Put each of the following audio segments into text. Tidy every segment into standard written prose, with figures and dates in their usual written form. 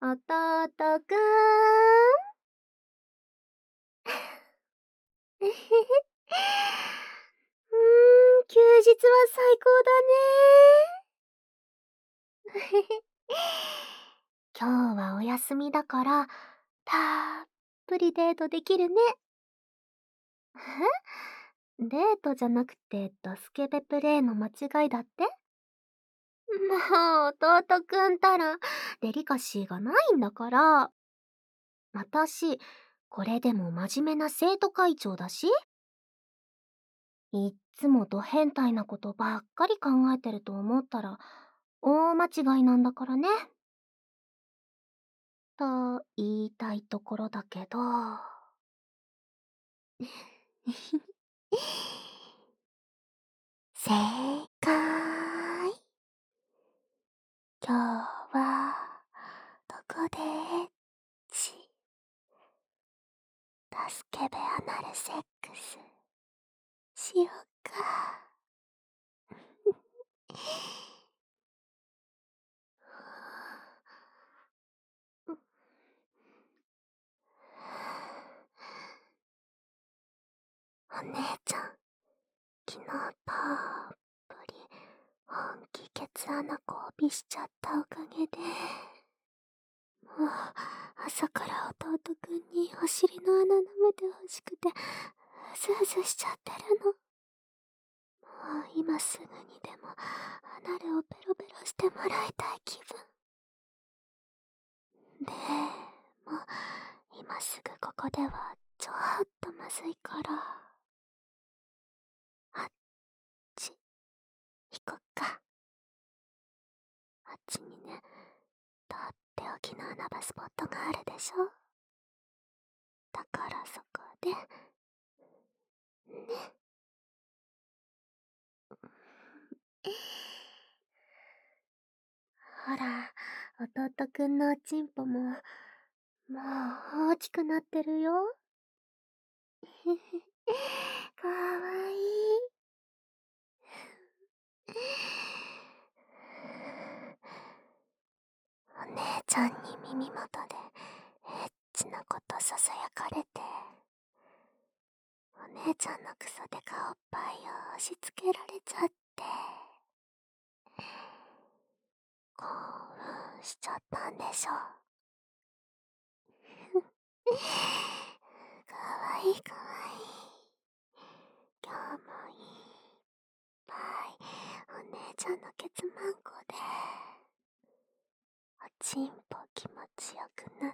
弟くん。えへへ。休日は最高だね。今日はお休みだから、たっぷりデートできるね。え、デートじゃなくて、ドスケベプレイの間違いだって？もう、弟くんたら、デリカシーがないんだから。私、これでも真面目な生徒会長だし、いっつもド変態なことばっかり考えてると思ったら、大間違いなんだからね。と言いたいところだけど。正解。今日は、どこでエッチ、助けベアナルセックス、しよっか。お姉ちゃん、昨日たっぷり本気ケツ穴交尾しちゃったおかげで、もう朝から弟くんにお尻の穴舐めてほしくてうずうずしちゃってるの。もう今すぐにでもアナルをペロペロしてもらいたい気分でも今すぐここではちょっとまずいから、あっち行こっか。あっちにね、とっておきの穴場スポットがあるでしょ。だからそこでね。ほら、弟くんのおちんぽももう大きくなってるよ。かわいい。お姉ちゃんに耳元でエッチなことささやかれて、お姉ちゃんのクソデカおっぱいを押し付けられちゃって、興奮しちゃったんでしょ。かわいいかわいい。今日もいっぱいお姉ちゃんのケツマンコでおちんぽ気持ちよくなって、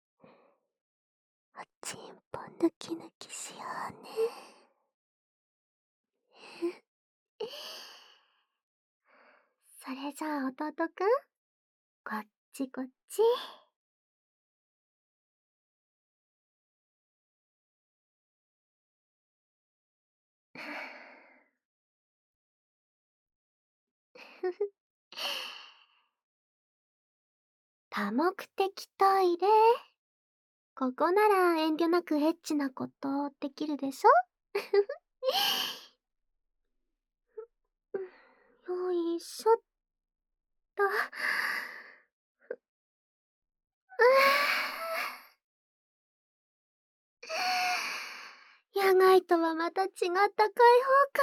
おちんぽぬきぬきしようね。それじゃあ弟くん、こっちこっち。多目的トイレ。ここなら遠慮なくエッチなことできるでしょ。よいしょっと。野外とはまた違った開放感。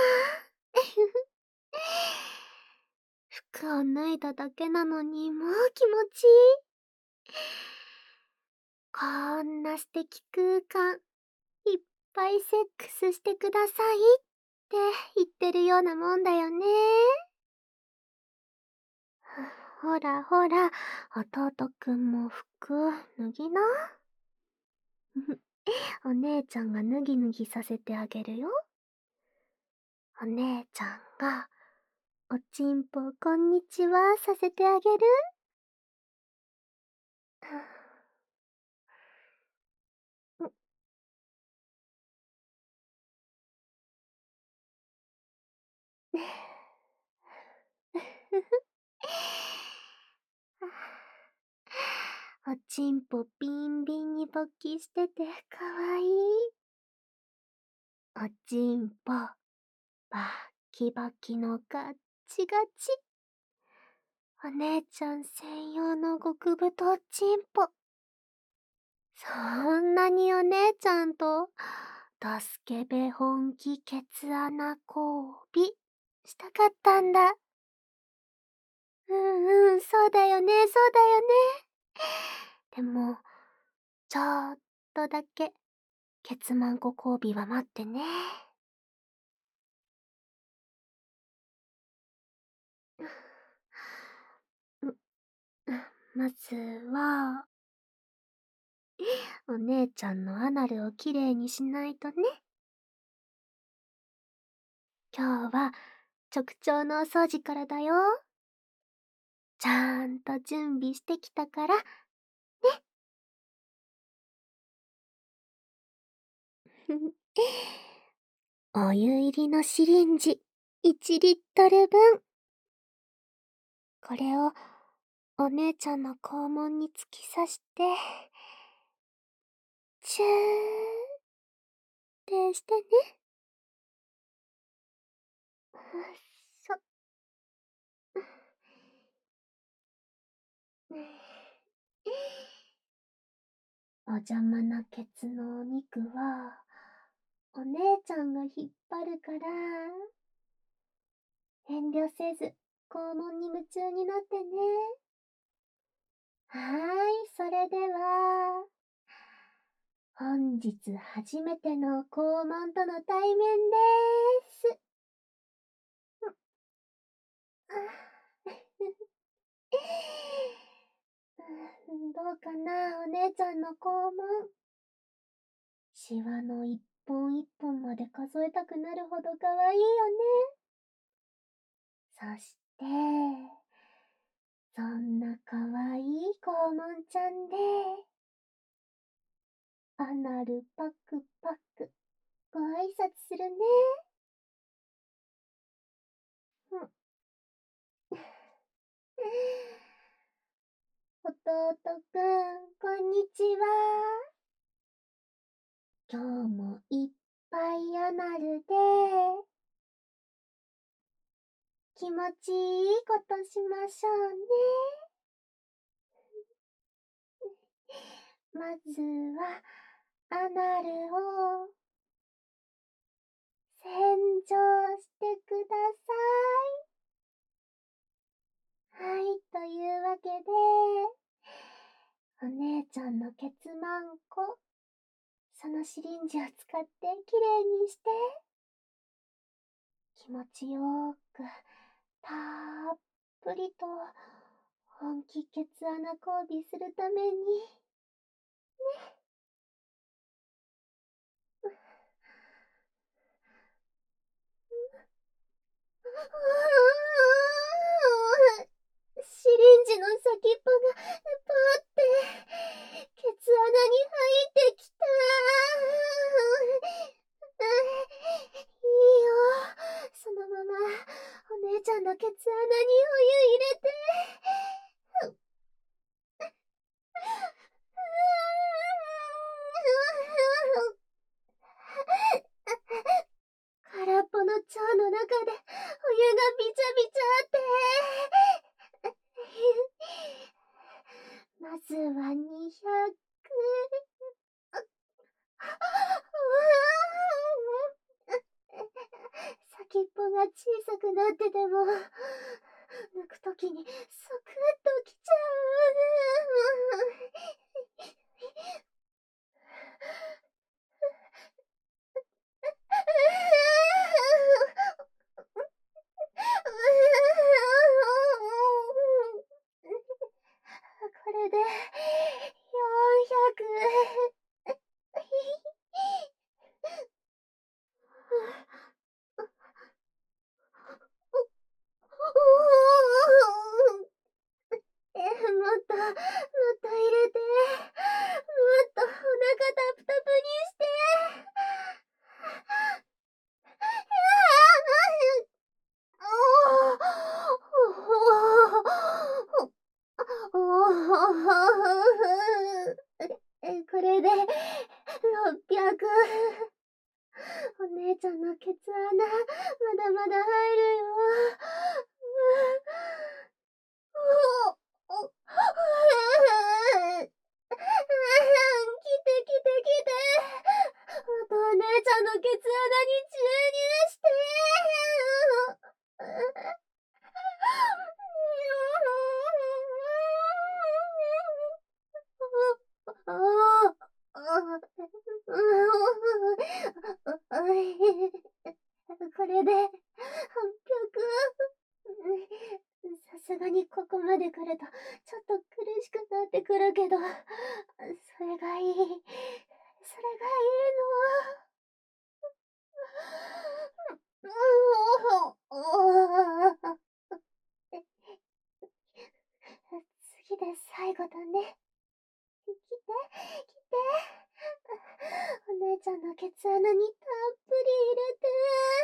服を脱いだだけなのにもう気持ちいい。こんな素敵空間、いっぱいセックスしてくださいって言ってるようなもんだよね。ほらほら、弟くんも服脱ぎな。お姉ちゃんが脱ぎ脱ぎさせてあげるよ。お姉ちゃんが、おちんぽこんにちはさせてあげる。おちんぽビンビンに勃起しててかわいい。おちんぽバッキバキのガッチガチ。 お姉ちゃん専用の極太チンポ。そんなにお姉ちゃんと、助けべ本気ケツ穴交尾したかったんだ。そうだよね、そうだよね。でも、ちょっとだけ、ケツマンコ交尾は待ってね。まずは、お姉ちゃんのアナルをきれいにしないとね。今日は、直腸のお掃除からだよ。ちゃんと準備してきたから、ね。お湯入りのシリンジ、1リットル分。これを、お姉ちゃんの肛門に突き刺して、チューってしてね。そ、お邪魔なケツのお肉は、お姉ちゃんが引っ張るから、遠慮せず、肛門に夢中になってね。それでは、本日初めての肛門との対面でーす。どうかな、お姉ちゃんの肛門。シワの一本一本まで数えたくなるほど可愛いよね。そして、そんな可愛い肛門ちゃんで、アナルパクパク、ご挨拶するね。弟くん、こんにちは。今日もいっぱいアナルで、気持ちいいことしましょうね。まずは、アナルを洗浄してください。はい、というわけで、お姉ちゃんのケツマンコ、そのシリンジを使ってきれいにして、気持ちよーく、たっぷりと、本気ケツ穴交尾するために、シリンジの先っぽが、ぽーって、ケツ穴に入ってきた。いいよ。そのまま、お姉ちゃんのケツ穴にお湯入れて。空っぽの腸の中でお湯がびちゃびちゃって。まずは200。先っぽが小さくなってても、抜くときにサクッときちゃう。これで400。もっと、もっと入れて。もっとお腹タプタプにして。これで600。お姉ちゃんのケツ穴、まだまだ入るよ。 またお姉ちゃんのケツ穴に注入して。これで800。さすがにここまで来るとちょっと苦しくなってくるけど、それがいい。それがいいの。次で最後だね。来て、来て。お姉ちゃんのケツ穴にたっぷり入れて。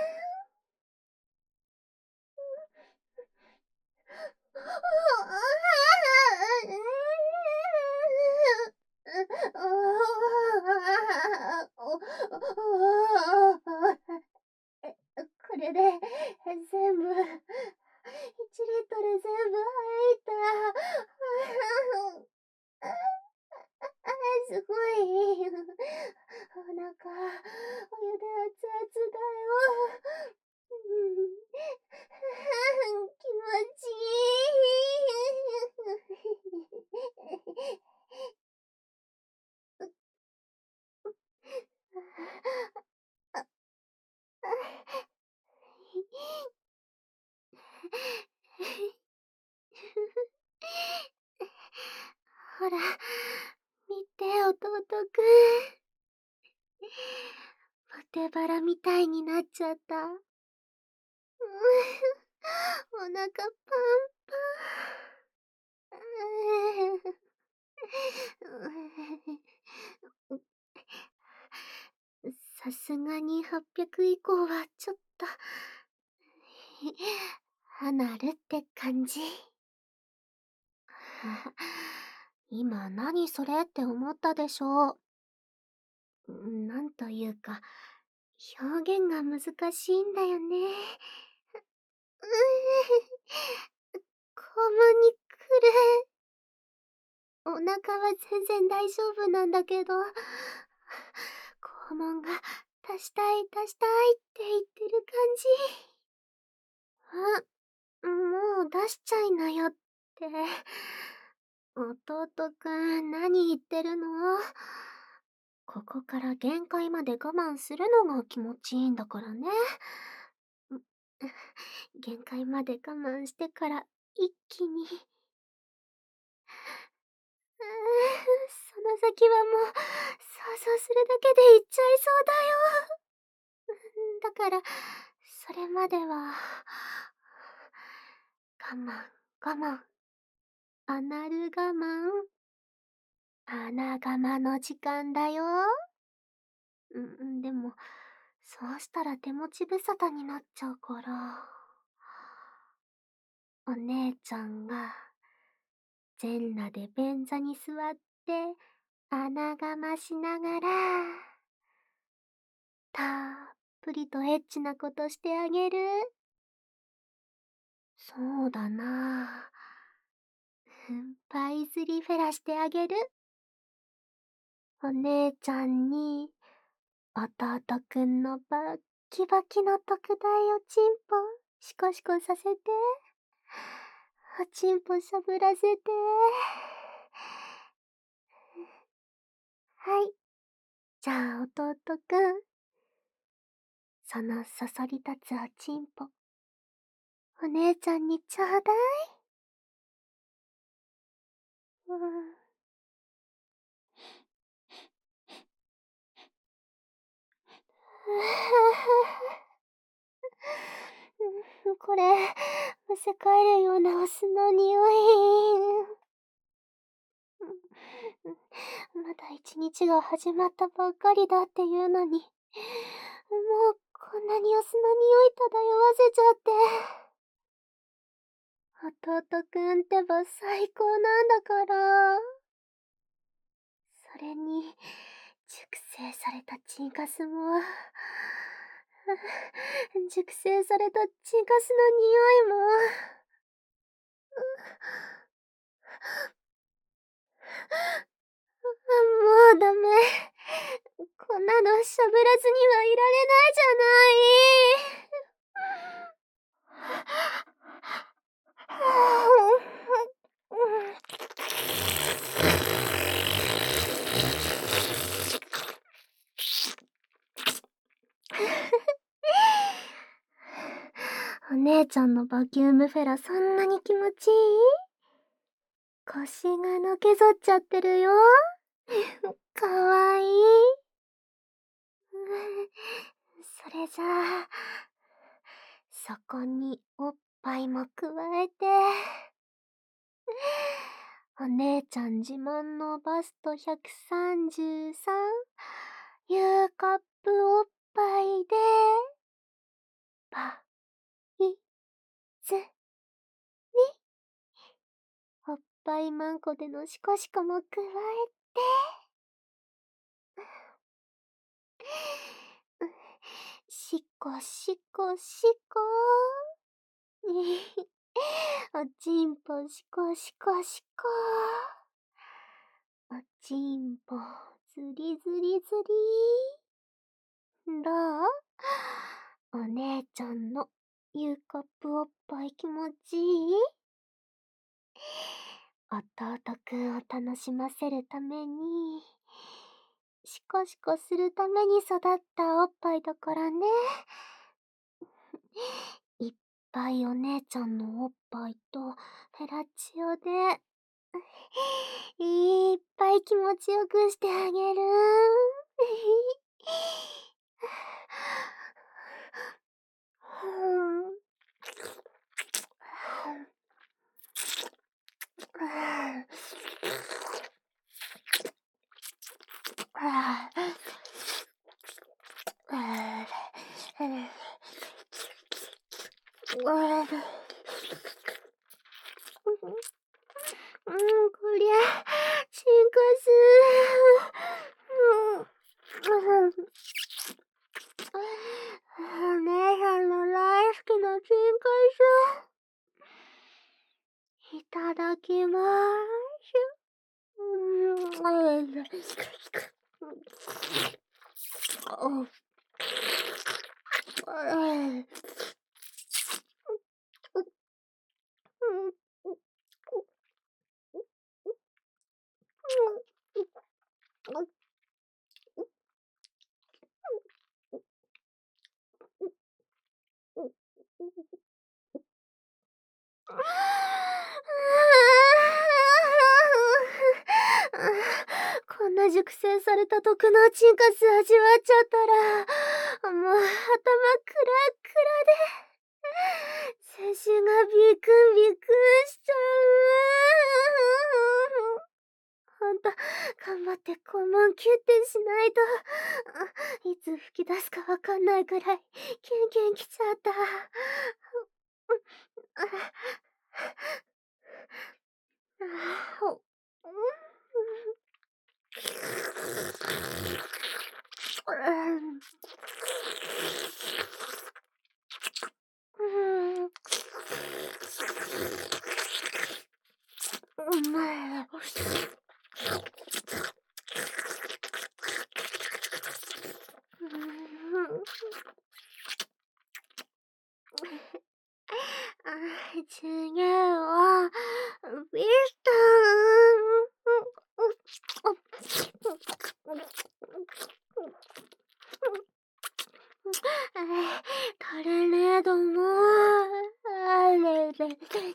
これで全部1リットル全部入った。すごい。お腹、お湯で熱々だよ。気持ちいい。ほら、見て、弟くん。ポテバラみたいになっちゃった。お腹パンパン。さすがに800以降はちょっと離るって感じ。今何それって思ったでしょう。なんというか、表現が難しいんだよね。肛門に来る。お腹は全然大丈夫なんだけど、肛門が出したい出したいって言ってる感じ。もう出しちゃいなよって。弟くん、何言ってるの？ここから限界まで我慢するのが気持ちいいんだからね。限界まで我慢してから一気に。その先はもう想像するだけで言っちゃいそうだよ。だから、それまでは、我慢、我慢、アナル我慢、穴我の時間だよ。でも、そうしたら手持ち無沙汰になっちゃうから。お姉ちゃんが、全裸で便座に座って、穴我しながら、たっぷりとエッチなことしてあげる。そうだなパイズリフェラしてあげる。お姉ちゃんに、弟くんのバッキバキの特大おちんぽ、シコシコさせて。おちんぽしゃぶらせて。はい。じゃあ弟くん、そのそそり立つおちんぽ、お姉ちゃんにちょうだい。これ、むせ返るようなお酢の匂い。まだ一日が始まったばっかりだっていうのに、もうこんなにお酢の匂い漂わせちゃって。弟くんってば最高なんだから。それに、熟成されたチンカスも、熟成されたチンカスの匂いも、 もうダメ。こんなの喋らずにはいられないじゃない。お姉ちゃんのバキュームフェラそんなに気持ちいい？腰がのけぞっちゃってるよ。かわいい。それじゃあ、そこにおっぱいも加えて、お姉ちゃん自慢のバスト133、U カップおっぱいで、パ、イ、ズ、ミ、おっぱいマンコでのシコシコも加えて、シコシコシコおちんぽシコシコシコおちんぽズリズリズリ。どう？お姉ちゃんのU カップおっぱい気持ちいい？弟くんを楽しませるために、シコシコするために育ったおっぱいだからね。いっぱいお姉ちゃんのおっぱいとフェラチオで、いっぱい気持ちよくしてあげる。こりゃ、チンカス。お姉さんの大好きなチンカス。いただきまーす。こんな熟成された毒のチンカス味わっちゃったら、もう頭クラックラで、全身がビクンビクンしちゃう。ほんと、頑張って肛門キュッてしないと、いつ吹き出すかわかんないくらい、キュンキュンきちゃった。うまい。次は、ビスタトルネードも、あれれ。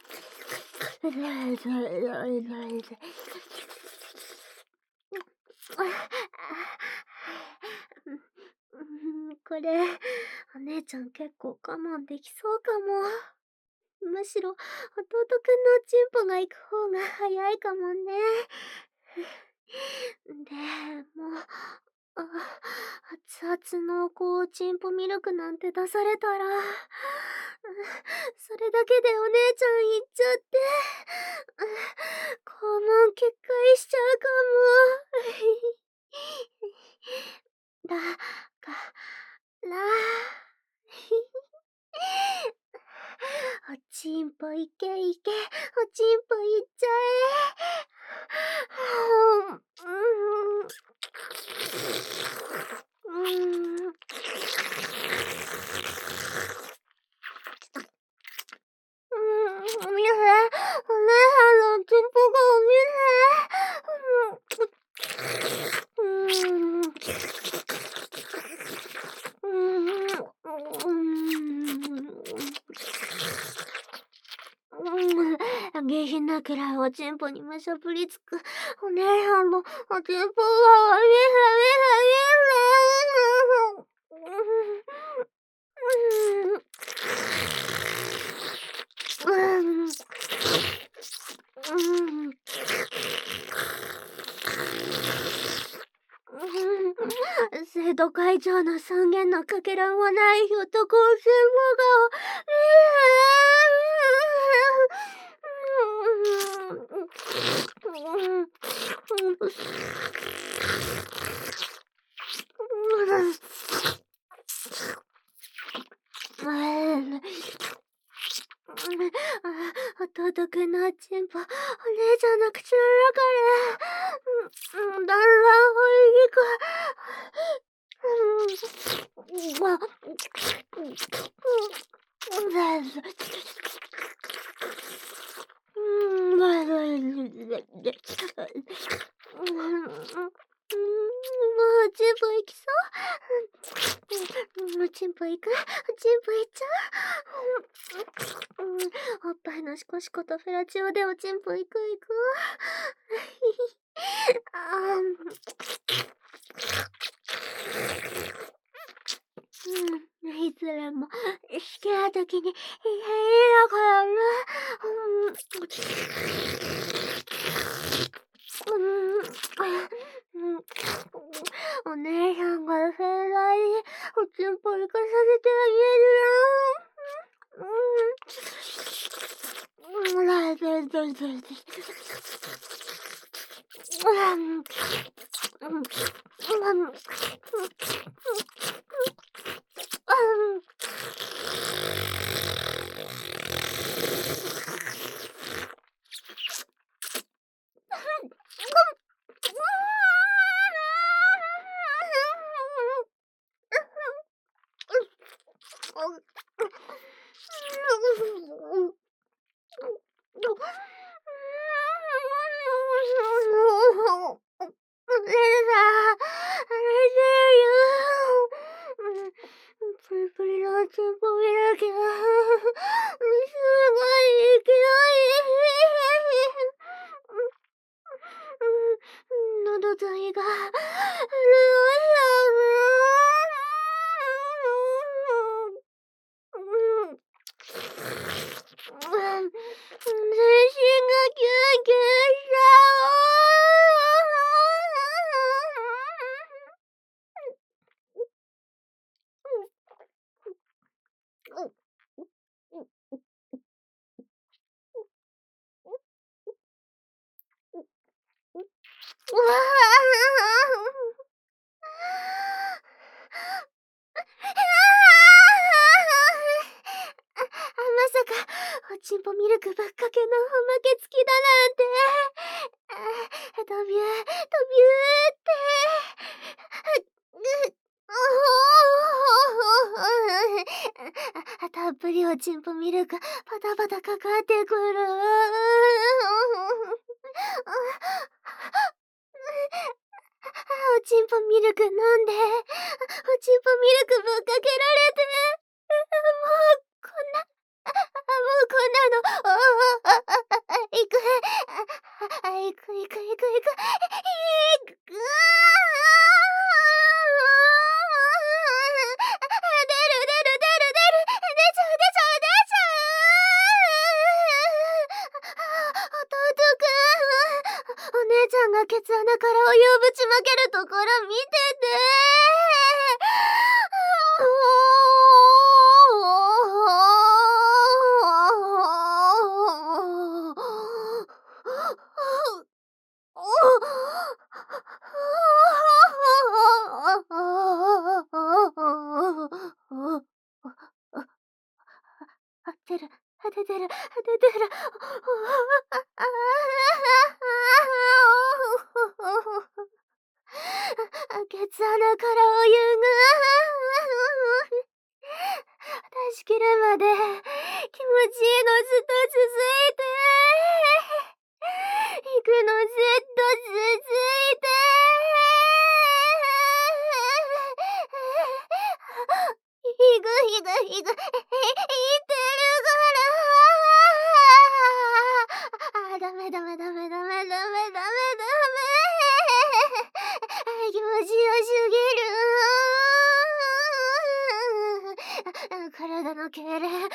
これ、お姉ちゃん結構我慢できそうかも。むしろ、弟くんのチンポが行く方が早いかもね。でも、熱々のチンポミルクなんて出されたら、それだけでお姉ちゃん行っちゃって、肛門決壊しちゃうかも。だ、から、 おちんぽいけいけ、おちんぽいっちゃえ。おみせ、お姉さんのおちんぽがおみせ。下品なくらいおちんぽにむしゃぶりつくお姉さんのおちんぽがおみせみ生徒会長の尊厳のかけらもない男おちんぽ弟くんのおちんぽ、お姉ちゃんの口の中で、だんだんおいしく、もうおちんぽ行きそう。おちんぽ行く、おちんぽ行っちゃう。おっぱいのシコシコとフェラチオでおちんぽ行く行く。いずれも好きな時にいいだからね。お姉さんが盛大におちんぽ行かさせてあげるよ。プリプリのおちんぽ見なきゃ。すごいいきなり。喉と胃が潤い全身がキュンキュンしちゃう。まさか、おちんぽミルクばっかけのおまけ付きだなんて。ドビュー、ドビューって。たっぷりおちんぽミルク、パタパタかかってくる。おちんぽミルク飲んで、おちんぽミルクぶっかけられて、もうこんな、もうこんなの、行く、行く、行く、行く、行く、行く、出る、出る、出る、出る、出ちゃう、出ちゃう、出ちゃう。弟くん、お姉ちゃんがケツ穴からお湯をぶちまけるところ見てて。合ってる。 血穴からお湯が出し切るまで気持ちいいのずっと続いて行くのずっと続いてひぐひぐひぐ言ってるからダメダメダメダメダメダメダメ気持ちよすぎる体の痙攣止まんない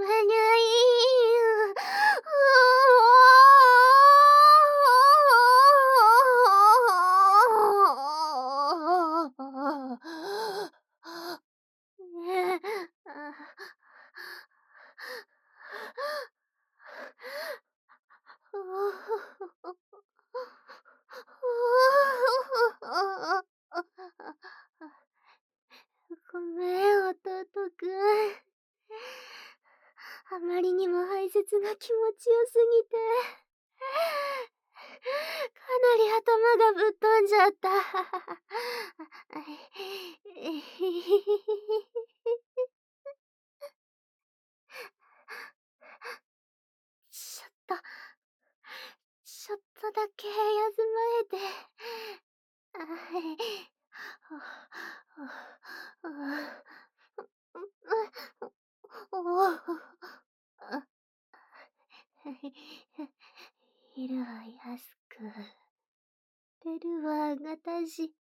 ごめん、弟くん。あまりにも排泄が気持ちよすぎて、かなり頭がぶっ飛んじゃった。ちょっと、ちょっとだけ休まれて。はい。昼は安く出るわ、私。